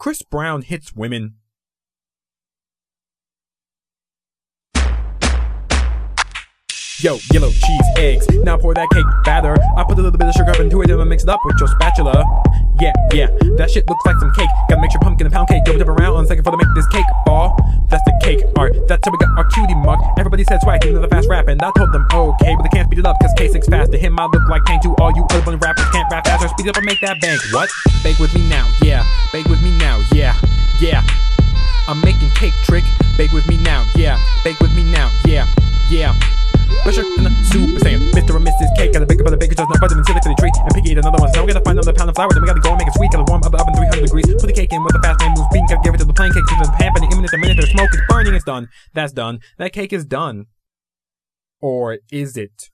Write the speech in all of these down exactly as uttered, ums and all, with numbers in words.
Chris Brown hits women. Yo, yellow cheese, eggs. Now pour that cake batter. I put a little bit of sugar up into it and then mix it up with your spatula. Yeah, yeah, that shit looks like some cake. Gotta make sure pumpkin and pound cake. Go jump around on a second for to make this cake ball. That's the cake art. That's how we got our cutie mark. Everybody said swag, another fast rap, and I told them okay, but they can't speed it up cause K six fast. To him I look like pain. To all you other bunch rappers can't rap faster. Speed it up and make that bank. What? Bake with me now, yeah. Bake with me now, yeah, yeah. I'm making cake trick. Bake with me now, yeah. Bake with me now, yeah, yeah. Pressure in the super saiyan. Mister and Missus Cake. Gotta bake up the baker just not butter and sit it to the tree. And picky eat another one. So we gotta find another pound of flour. Then we gotta go and make it sweet. Gotta warm up the oven three hundred degrees. Put the cake in with a fast man moves bean. Gotta give it to the plain cake. To the pan. But the imminent the minute the smoke is burning. It's done. That's done. That cake is done. Or is it?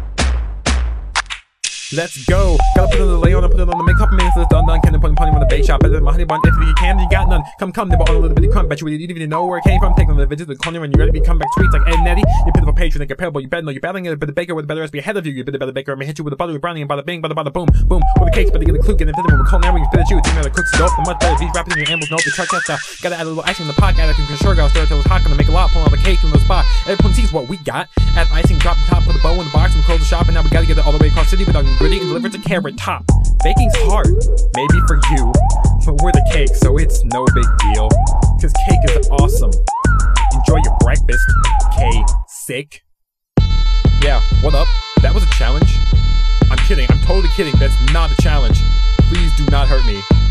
Let's go. Gotta put it on the lay on and put it on the make couple minutes. It's done done. Can I put it on the bake shop? Better than my honey bun. If you can, you got none. Come come, nibble on a little bitty crumb. Bet you didn't even know where it came from. Take on the veggies, the corner, and you're ready to become back sweets like Ed and Eddie. You pitiful patron, like a parable. You better know you're battling it, but the baker with a better recipe ahead of you. You better better baker. I'm gonna hit you with a buttery brownie and bada bing, bada bada boom, boom. With the cakes, but they get the clue, get infinite with culinary. You spit at you. It's even the cooks dope. The much better. These rappers in your ambles nope. The chart test out. Gotta add a little icing in the pot. Add a sure go. Stir it till it's hot. Gonna make a lot. Pull out the cake from the spot. Everyone sees what we got. Add icing, drop the top, put a bow in the box, and close the shop. And now we gotta get it all the way across the city without gritty and deliver it to Carrot Top. Baking's hard, maybe for you, but we're the cake, so it's no big deal. Cause cake is awesome. Enjoy your breakfast, K sick. Yeah, what up? That was a challenge? I'm kidding, I'm totally kidding, that's not a challenge. Please do not hurt me.